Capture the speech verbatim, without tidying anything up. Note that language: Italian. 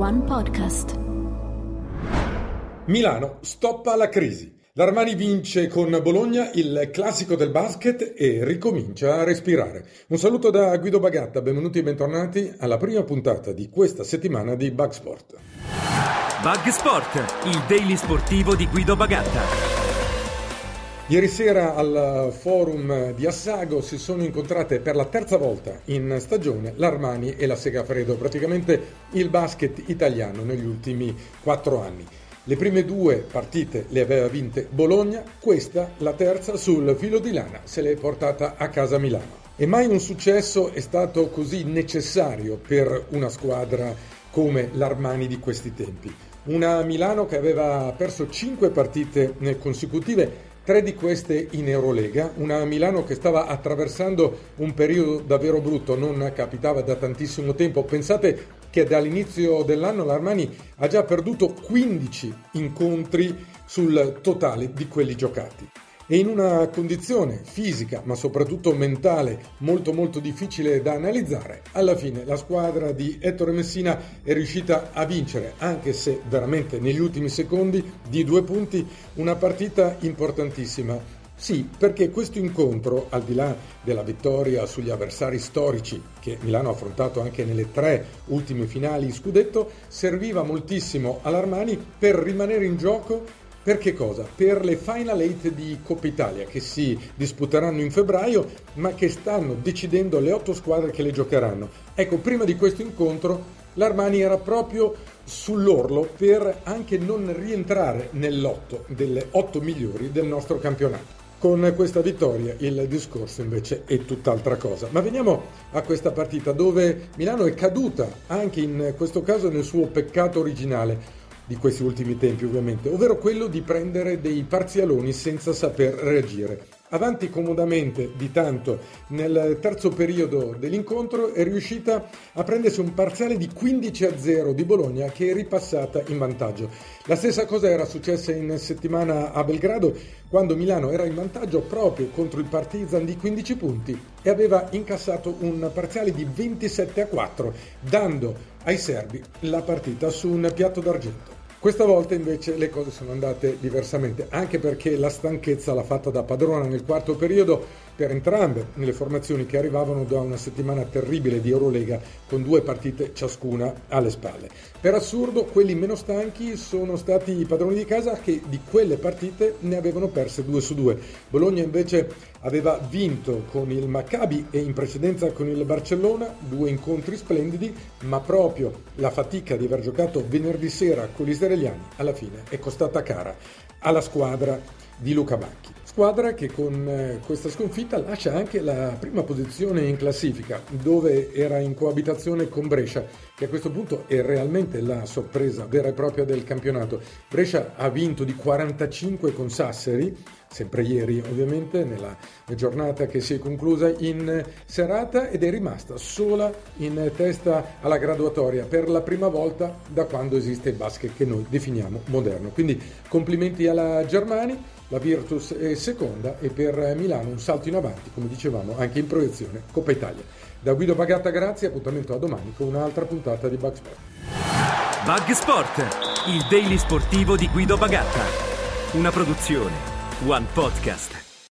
One Podcast. Milano stoppa la crisi. L'Armani vince con Bologna il classico del basket e ricomincia a respirare. Un saluto da Guido Bagatta, benvenuti e bentornati alla prima puntata di questa settimana di Bug Sport. Bug Sport, il daily sportivo di Guido Bagatta. Ieri sera al forum di Assago si sono incontrate per la terza volta in stagione l'Armani e la Segafredo, praticamente il basket italiano negli ultimi quattro anni. Le prime due partite le aveva vinte Bologna, questa, la terza, sul filo di lana, se l'è portata a casa Milano. E mai un successo è stato così necessario per una squadra come l'Armani di questi tempi. Una Milano che aveva perso cinque partite consecutive, tre di queste in Eurolega, una Milano che stava attraversando un periodo davvero brutto, non capitava da tantissimo tempo. Pensate che dall'inizio dell'anno l'Armani ha già perduto quindici incontri sul totale di quelli giocati. E in una condizione fisica, ma soprattutto mentale, molto molto difficile da analizzare, alla fine la squadra di Ettore Messina è riuscita a vincere, anche se veramente negli ultimi secondi, di due punti, una partita importantissima. Sì, perché questo incontro, al di là della vittoria sugli avversari storici che Milano ha affrontato anche nelle tre ultime finali scudetto, serviva moltissimo all'Armani per rimanere in gioco. Per che cosa? Per le Final Eight di Coppa Italia che si disputeranno in febbraio, ma che stanno decidendo le otto squadre che le giocheranno. Ecco, prima di questo incontro l'Armani era proprio sull'orlo per anche non rientrare nell'otto delle otto migliori del nostro campionato. Con questa vittoria il discorso invece è tutt'altra cosa. Ma veniamo a questa partita dove Milano è caduta anche in questo caso nel suo peccato originale di questi ultimi tempi ovviamente, ovvero quello di prendere dei parzialoni senza saper reagire. Avanti comodamente di tanto nel terzo periodo dell'incontro è riuscita a prendersi un parziale di quindici a zero di Bologna che è ripassata in vantaggio. La stessa cosa era successa in settimana a Belgrado quando Milano era in vantaggio proprio contro il Partizan di quindici punti e aveva incassato un parziale di ventisette a quattro dando ai serbi la partita su un piatto d'argento. Questa volta invece le cose sono andate diversamente, anche perché la stanchezza l'ha fatta da padrona nel quarto periodo per entrambe le formazioni che arrivavano da una settimana terribile di Eurolega con due partite ciascuna alle spalle. Per assurdo, quelli meno stanchi sono stati i padroni di casa che di quelle partite ne avevano perse due su due. Bologna invece aveva vinto con il Maccabi e in precedenza con il Barcellona, due incontri splendidi, ma proprio la fatica di aver giocato venerdì sera con gli israeliani alla fine è costata cara alla squadra di Luca Banchi. Squadra che con questa sconfitta lascia anche la prima posizione in classifica, dove era in coabitazione con Brescia, che a questo punto è realmente la sorpresa vera e propria del campionato. Brescia ha vinto di quarantacinque con Sassari, sempre ieri ovviamente, nella giornata che si è conclusa in serata, ed è rimasta sola in testa alla graduatoria per la prima volta da quando esiste il basket che noi definiamo moderno. Quindi complimenti alla Germani. La Virtus è seconda e per Milano un salto in avanti, come dicevamo, anche in proiezione Coppa Italia. Da Guido Bagatta grazie, appuntamento a domani con un'altra puntata di Bug Sport. Bug Sport, il daily sportivo di Guido Bagatta. Una produzione One Podcast.